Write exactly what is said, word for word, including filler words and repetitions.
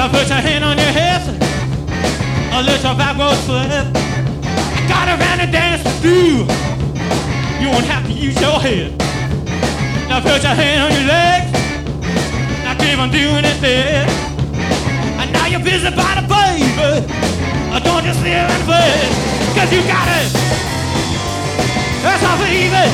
Now put your hand on your hips, a little backward flip. Got a round and dance to do. You won't have to use your head. Now put your hand on your legs. Now keep on doing it there. And now you're busy by the baby. Don't just sit in bed, cause you got it. That's all, baby.